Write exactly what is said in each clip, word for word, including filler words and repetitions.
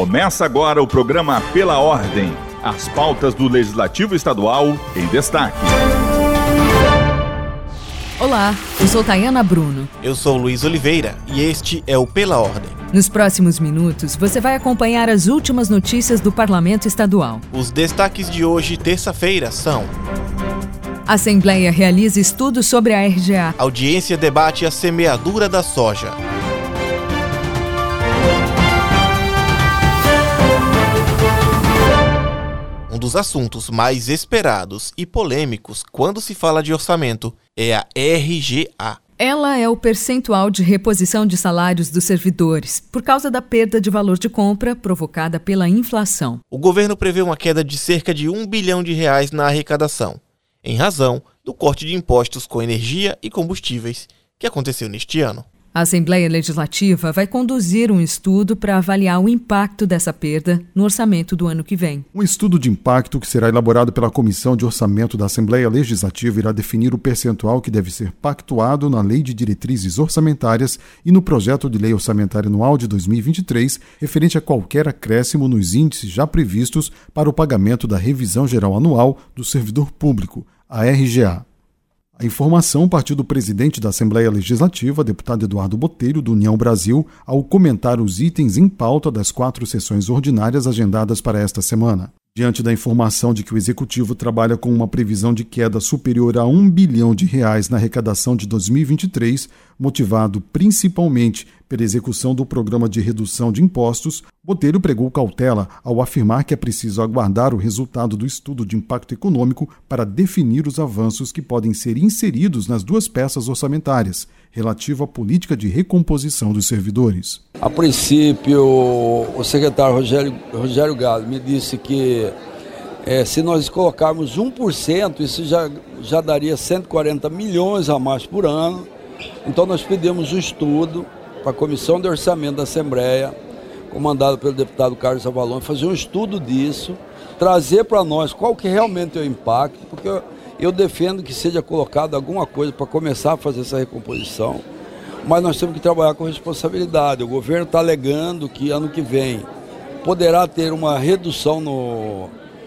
Começa agora o programa Pela Ordem, as pautas do Legislativo Estadual em destaque. Olá, eu sou Tayana Bruno. Eu sou Luiz Oliveira e este é o Pela Ordem. Nos próximos minutos, você vai acompanhar as últimas notícias do Parlamento Estadual. Os destaques de hoje, terça-feira, são: a Assembleia realiza estudo sobre a R G A. Audiência debate a semeadura da soja. Um dos assuntos mais esperados e polêmicos quando se fala de orçamento é a R G A. Ela é o percentual de reposição de salários dos servidores, por causa da perda de valor de compra provocada pela inflação. O governo prevê uma queda de cerca de um bilhão de reais na arrecadação, em razão do corte de impostos com energia e combustíveis que aconteceu neste ano. A Assembleia Legislativa vai conduzir um estudo para avaliar o impacto dessa perda no orçamento do ano que vem. Um estudo de impacto que será elaborado pela Comissão de Orçamento da Assembleia Legislativa irá definir o percentual que deve ser pactuado na Lei de Diretrizes Orçamentárias e no Projeto de Lei Orçamentária Anual de dois mil e vinte e três, referente a qualquer acréscimo nos índices já previstos para o pagamento da Revisão Geral Anual do Servidor Público, a R G A. A informação partiu do presidente da Assembleia Legislativa, deputado Eduardo Botelho, do União Brasil, ao comentar os itens em pauta das quatro sessões ordinárias agendadas para esta semana. Diante da informação de que o Executivo trabalha com uma previsão de queda superior a um bilhão de reais na arrecadação de dois mil e vinte e três, motivado principalmente pela execução do programa de redução de impostos, Botelho pregou cautela ao afirmar que é preciso aguardar o resultado do estudo de impacto econômico para definir os avanços que podem ser inseridos nas duas peças orçamentárias, relativa à política de recomposição dos servidores. A princípio, o secretário Rogério, Rogério Gado me disse que é, se nós colocarmos um por cento, isso já, já daria cento e quarenta milhões a mais por ano. Então nós pedimos um estudo para a Comissão de Orçamento da Assembleia, comandada pelo deputado Carlos Avalon, fazer um estudo disso, trazer para nós qual que realmente é o impacto, porque eu, eu defendo que seja colocado alguma coisa para começar a fazer essa recomposição, mas nós temos que trabalhar com responsabilidade. O governo está alegando que ano que vem poderá ter uma redução no,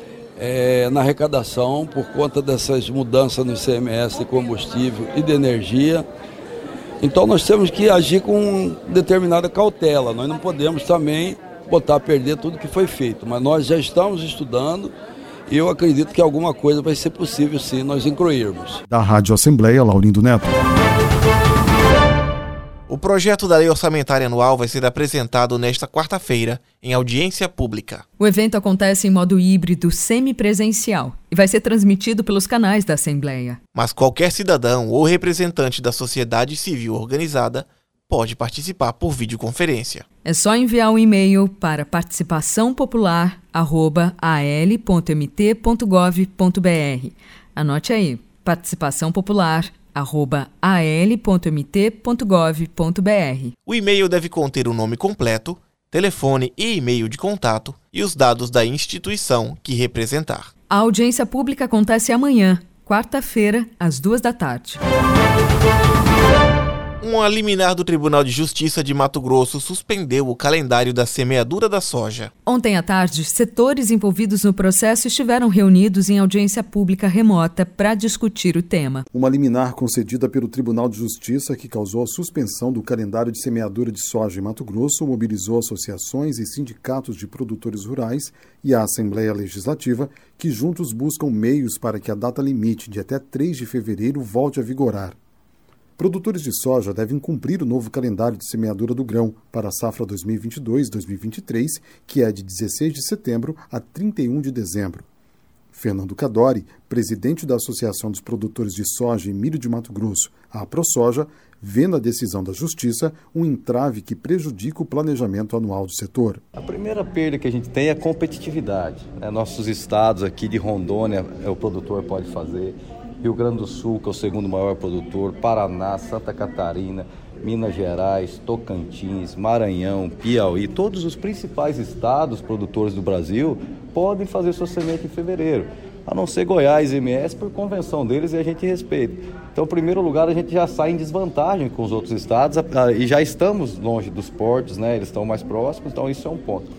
é, na arrecadação por conta dessas mudanças no I C M S de combustível e de energia. Então nós temos que agir com determinada cautela, nós não podemos também botar a perder tudo que foi feito, mas nós já estamos estudando e eu acredito que alguma coisa vai ser possível sim nós incluirmos. Da Rádio Assembleia, Laurindo Neto. O projeto da Lei Orçamentária Anual vai ser apresentado nesta quarta-feira, em audiência pública. O evento acontece em modo híbrido semipresencial e vai ser transmitido pelos canais da Assembleia. Mas qualquer cidadão ou representante da sociedade civil organizada pode participar por videoconferência. É só enviar um e-mail para participação popular arroba a l ponto m t ponto gov ponto b r. Anote aí, participação popular arroba a l ponto m t ponto gov ponto b r. O e-mail deve conter o nome completo, telefone e e-mail de contato e os dados da instituição que representar. A audiência pública acontece amanhã, quarta-feira, às duas da tarde. Uma liminar do Tribunal de Justiça de Mato Grosso suspendeu o calendário da semeadura da soja. Ontem à tarde, setores envolvidos no processo estiveram reunidos em audiência pública remota para discutir o tema. Uma liminar concedida pelo Tribunal de Justiça que causou a suspensão do calendário de semeadura de soja em Mato Grosso mobilizou associações e sindicatos de produtores rurais e a Assembleia Legislativa, que juntos buscam meios para que a data limite de até três de fevereiro volte a vigorar. Produtores de soja devem cumprir o novo calendário de semeadura do grão para a safra dois mil e vinte e dois a dois mil e vinte e três, que é de dezesseis de setembro a trinta e um de dezembro. Fernando Cadori, presidente da Associação dos Produtores de Soja e Milho de Mato Grosso, a AproSoja, vê na decisão da Justiça um entrave que prejudica o planejamento anual do setor. A primeira perda que a gente tem é a competitividade. Né? Nossos estados aqui de Rondônia, o produtor pode fazer, Rio Grande do Sul, que é o segundo maior produtor, Paraná, Santa Catarina, Minas Gerais, Tocantins, Maranhão, Piauí, todos os principais estados produtores do Brasil podem fazer sua semente em fevereiro, a não ser Goiás e M S por convenção deles e a gente respeita. Então, em primeiro lugar, a gente já sai em desvantagem com os outros estados e já estamos longe dos portos, né? Eles estão mais próximos, então isso é um ponto.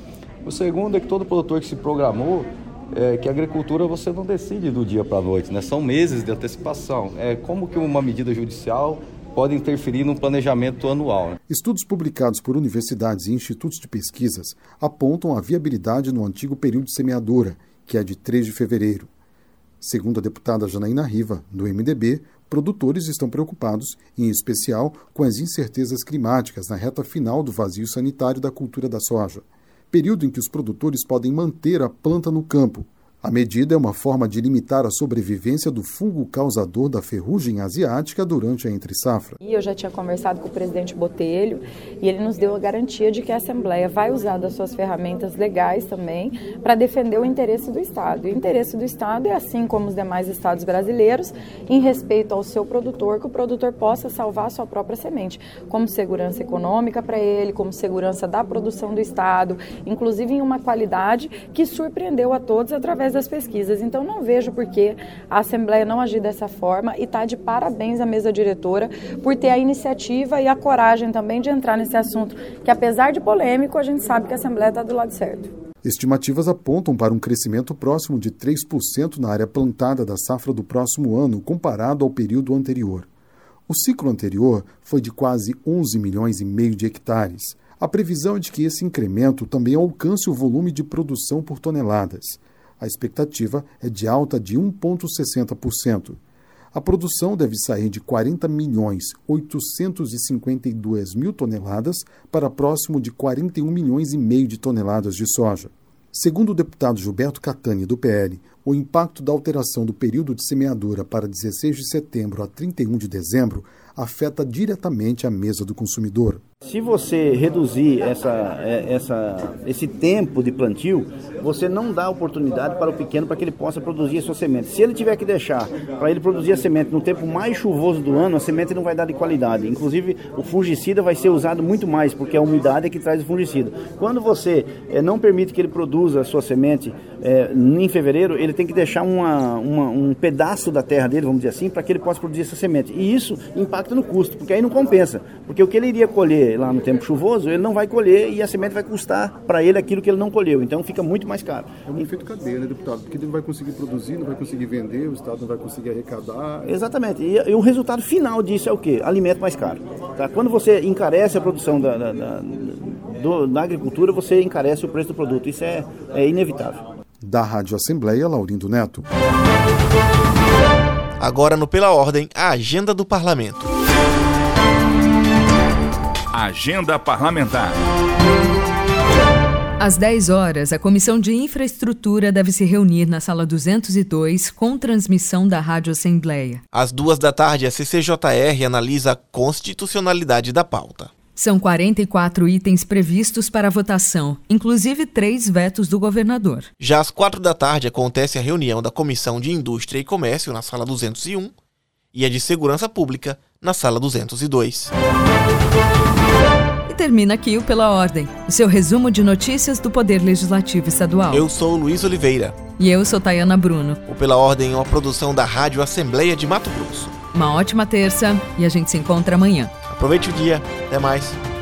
O segundo é que todo produtor que se programou, é, que a agricultura você não decide do dia para a noite, né? São meses de antecipação. É como que uma medida judicial pode interferir no planejamento anual, né? Estudos publicados por universidades e institutos de pesquisas apontam a viabilidade no antigo período de semeadura, que é de três de fevereiro. Segundo a deputada Janaína Riva, do M D B, produtores estão preocupados, em especial, com as incertezas climáticas na reta final do vazio sanitário da cultura da soja, período em que os produtores podem manter a planta no campo. A medida é uma forma de limitar a sobrevivência do fungo causador da ferrugem asiática durante a entre-safra. E eu já tinha conversado com o presidente Botelho e ele nos deu a garantia de que a Assembleia vai usar das suas ferramentas legais também para defender o interesse do Estado. E o interesse do Estado é, assim como os demais estados brasileiros, em respeito ao seu produtor, que o produtor possa salvar a sua própria semente, como segurança econômica para ele, como segurança da produção do Estado, inclusive em uma qualidade que surpreendeu a todos através das pesquisas. Então não vejo por que a Assembleia não agir dessa forma e está de parabéns à mesa diretora por ter a iniciativa e a coragem também de entrar nesse assunto, que apesar de polêmico, a gente sabe que a Assembleia está do lado certo. Estimativas apontam para um crescimento próximo de três por cento na área plantada da safra do próximo ano, comparado ao período anterior. O ciclo anterior foi de quase onze milhões e meio de hectares. A previsão é de que esse incremento também alcance o volume de produção por toneladas. A expectativa é de alta de um vírgula sessenta por cento. A produção deve sair de quarenta milhões oitocentos e cinquenta e duas mil toneladas para próximo de quarenta e um milhões e meio de toneladas de soja. Segundo o deputado Gilberto Catani, do P L, o impacto da alteração do período de semeadura para dezesseis de setembro a trinta e um de dezembro afeta diretamente a mesa do consumidor. Se você reduzir essa, essa, esse tempo de plantio, você não dá oportunidade para o pequeno para que ele possa produzir a sua semente. Se ele tiver que deixar para ele produzir a semente no tempo mais chuvoso do ano, a semente não vai dar de qualidade. Inclusive, o fungicida vai ser usado muito mais, porque a umidade é que traz o fungicida. Quando você é, não permite que ele produza a sua semente é, em fevereiro, ele tem que deixar uma, uma, um pedaço da terra dele, vamos dizer assim, para que ele possa produzir essa semente. E isso impacta no custo, porque aí não compensa. Porque o que ele iria colher lá no tempo chuvoso, ele não vai colher e a semente vai custar para ele aquilo que ele não colheu. Então fica muito mais caro. É um efeito cadeia, né, deputado? Porque ele não vai conseguir produzir, não vai conseguir vender, o Estado não vai conseguir arrecadar. Exatamente. E, e o resultado final disso é o quê? Alimento mais caro. Tá? Quando você encarece a produção da, da, da, do, da agricultura, você encarece o preço do produto. Isso é, é inevitável. Da Rádio Assembleia, Laurindo Neto. Agora no Pela Ordem, a agenda do Parlamento. Agenda Parlamentar. Às dez horas, a Comissão de Infraestrutura deve se reunir na Sala duzentos e dois, com transmissão da Rádio Assembleia. Às duas da tarde, a C C J R analisa a constitucionalidade da pauta. São quarenta e quatro itens previstos para votação, inclusive três vetos do governador. Já às quatro da tarde, acontece a reunião da Comissão de Indústria e Comércio na Sala duzentos e um e a de Segurança Pública na Sala duzentos e dois. E termina aqui o Pela Ordem, o seu resumo de notícias do Poder Legislativo Estadual. Eu sou o Luiz Oliveira. E eu sou Tayana Bruno. O Pela Ordem é uma produção da Rádio Assembleia de Mato Grosso. Uma ótima terça e a gente se encontra amanhã. Aproveite o dia. Até mais.